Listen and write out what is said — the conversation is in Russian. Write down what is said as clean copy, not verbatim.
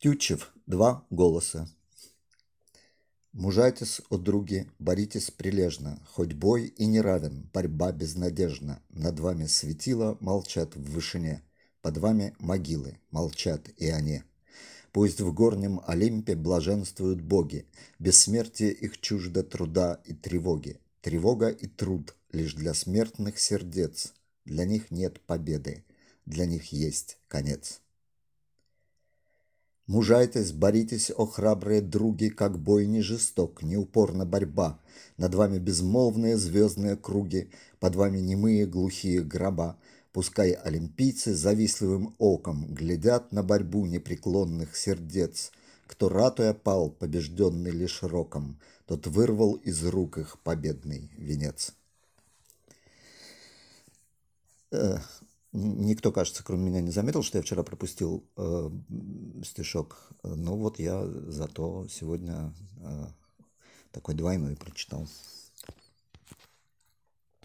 Тютчев. Два голоса. Мужайтесь, о други, боритесь прилежно, хоть бой и не равен, борьба безнадежна. Над вами светила молчат в вышине, под вами могилы молчат и они. Пусть в горнем Олимпе блаженствуют боги, бессмертие их чуждо труда и тревоги. Тревога и труд лишь для смертных сердец, для них нет победы, для них есть конец. Мужайтесь, боритесь, о храбрые други, как бой не жесток, не упорна борьба. Над вами безмолвные звездные круги, под вами немые глухие гроба. Пускай олимпийцы завистливым оком глядят на борьбу непреклонных сердец. Кто ратуя пал, побежденный лишь роком, тот вырвал из рук их победный венец. Никто, кажется, кроме меня не заметил, что я вчера пропустил стишок. Но вот я зато сегодня такой двойной прочитал.